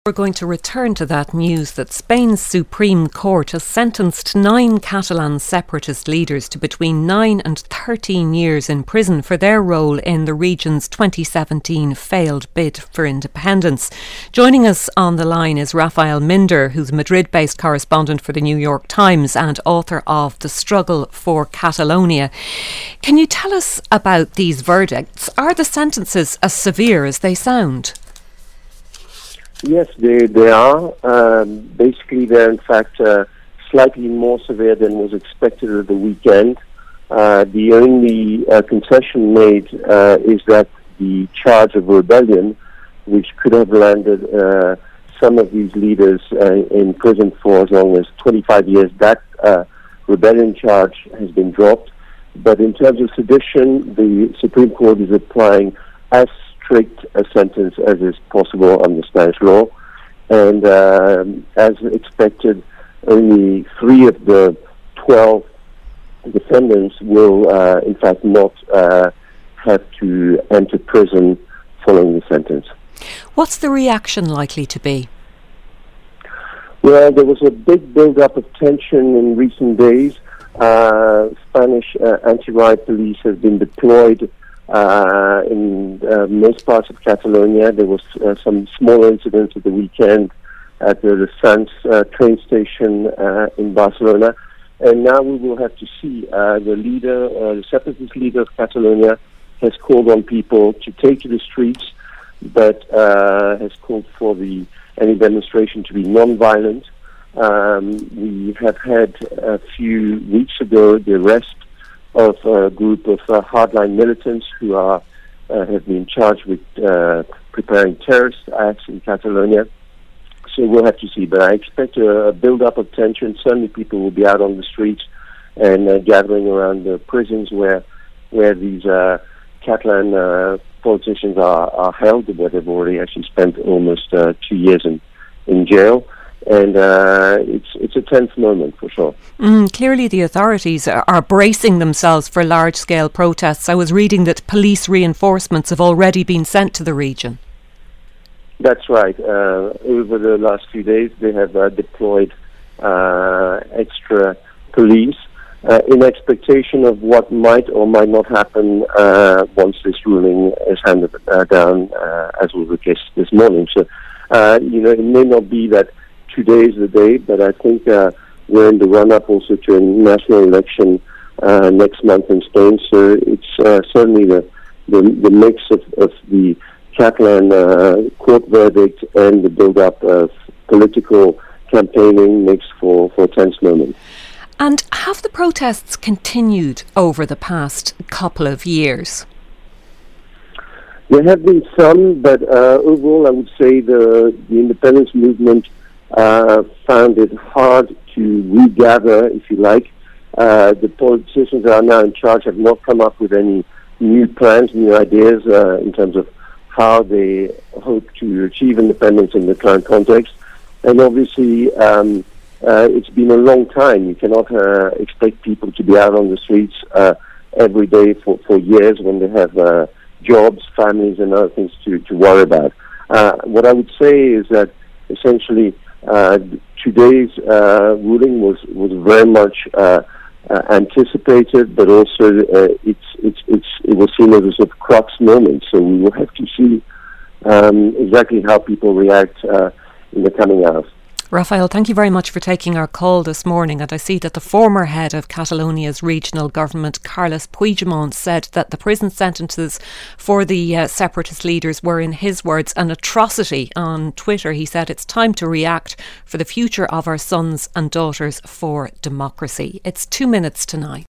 We're going to return to that news that Spain's Supreme Court has sentenced 9 Catalan separatist leaders to between 9 and 13 years in prison for their role in the region's 2017 failed bid for independence. Joining us on the line is Rafael Minder, who's a Madrid-based correspondent for the New York Times and author of The Struggle for Catalonia. Can you tell us about these verdicts? Are the sentences as severe as they sound? Yes, they are. Basically, they're in fact slightly more severe than was expected at the weekend. The only concession made is that the charge of rebellion, which could have landed some of these leaders in prison for as long as 25 years, that rebellion charge has been dropped. But in terms of sedition, the Supreme Court is applying as strict a sentence as is possible under Spanish law, and as expected, only 3 of the 12 defendants will, in fact, not have to enter prison following the sentence. What's the reaction likely to be? Well, there was a big build-up of tension in recent days. Spanish anti-riot police have been deployed in most parts of Catalonia. There was some small incidents at the weekend at the Sants train station in Barcelona. And now we will have to see. The separatist leader of Catalonia has called on people to take to the streets, but has called for any demonstration to be non-violent. We have had a few weeks ago the arrest of a group of hardline militants who have been charged with preparing terrorist acts in Catalonia. So we'll have to see. But I expect a build-up of tension. Certainly people will be out on the streets and gathering around the prisons where these Catalan politicians are held, where they've already actually spent almost 2 years in jail. And it's a tense moment for sure. Clearly the authorities are bracing themselves for large-scale protests. I was reading that police reinforcements have already been sent to the region. That's right. Over the last few days they have deployed extra police in expectation of what might or might not happen once this ruling is handed down, as was the case this morning. So, it may not be that today is the day, but I think we're in the run-up also to a national election next month in Spain. So it's certainly the mix of the Catalan court verdict and the build-up of political campaigning makes for a tense moment. And have the protests continued over the past couple of years? There have been some, but overall I would say the independence movement found it hard to regather, if you like. The politicians that are now in charge have not come up with any new plans, new ideas in terms of how they hope to achieve independence in the current context. And obviously, it's been a long time. You cannot expect people to be out on the streets every day for years when they have jobs, families, and other things to worry about. What I would say is that essentially today's ruling was very much anticipated, but also it was seen as a sort of crux moment. So we will have to see exactly how people react in the coming hours. Rafael, thank you very much for taking our call this morning. And I see that the former head of Catalonia's regional government, Carles Puigdemont, said that the prison sentences for the separatist leaders were, in his words, an atrocity. On Twitter, he said, "It's time to react for the future of our sons and daughters, for democracy." It's 2 minutes to 9.